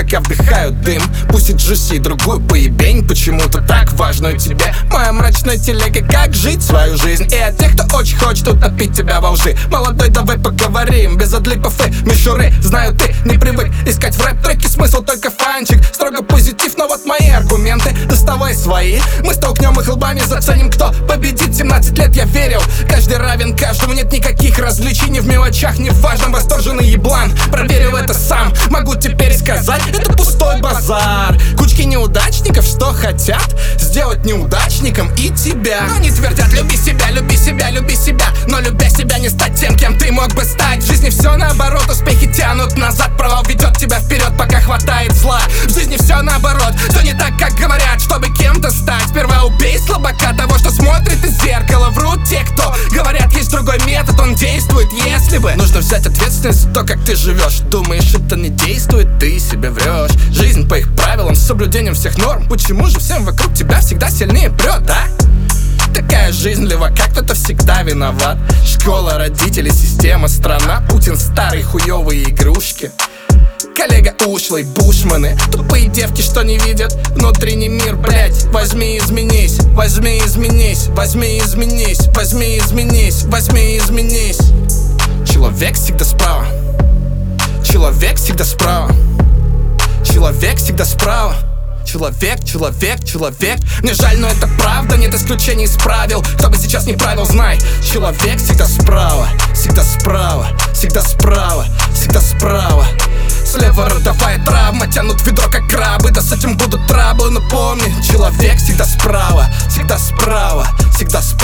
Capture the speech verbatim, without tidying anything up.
пока вдыхаю дым. Пусть и джуси и другую поебень, почему-то так важную тебе моя мрачная телега, как жить свою жизнь. И от тех, кто очень хочет утопить тебя во лжи. Молодой, давай поговорим, без отлипов и мишуры. Знаю, ты не привык искать в рэп-треке смысл, только фанчик. Строго позитив, но вот мои аргументы доставай свои. Мы столкнем их лбами, заценим, кто победит. Семнадцать лет я верил, каждый равен каждому. Нет никаких различий ни в мелочах, ни в важном. Восторженный еблан, проверил это сам. Могу теперь сказать, это пустой базар. Кучки неудачников, что хотят сделать неудачником и тебя. Но они твердят, люби себя, люби себя, люби себя. Но любя себя не стать тем, кем ты мог бы стать. В жизни все наоборот, успехи тянут назад. Провал ведет тебя вперед, пока хватает зла. В жизни все наоборот, все не так, как говорят. Чтобы кем-то стать, сперва убей слабака, того, что смотрит из зеркала. Врут те, кто говорят, есть другой метод, он действует, если бы. Нужно взять ответственность за то, как ты живешь. Думаешь, это не действует, ты себе врешь. Жизнь по их правилам, с соблюдением всех норм. Почему же всем вокруг тебя всегда сильнее прет, а? Такая жизнь левака, кто-то всегда виноват. Школа, родители, система, страна. Путин старый, хуёвые игрушки. Коллега ушлый, бушманы. Тупые девки, что не видят внутренний мир, блять. Возьми, изменись, возьми, изменись, возьми, изменись, возьми, изменись, возьми, изменись. Человек всегда справа. Человек всегда справа. Человек всегда справа. Человек, человек, человек. Мне жаль, но это правда, нет исключений из правил. Кто бы сейчас не правил, знай, человек всегда справа. Всегда справа, всегда справа, всегда справа. Слева родовая травма, тянут ведро как крабы. Да с этим будут траблы, но помни, человек всегда справа. Всегда справа, всегда справа.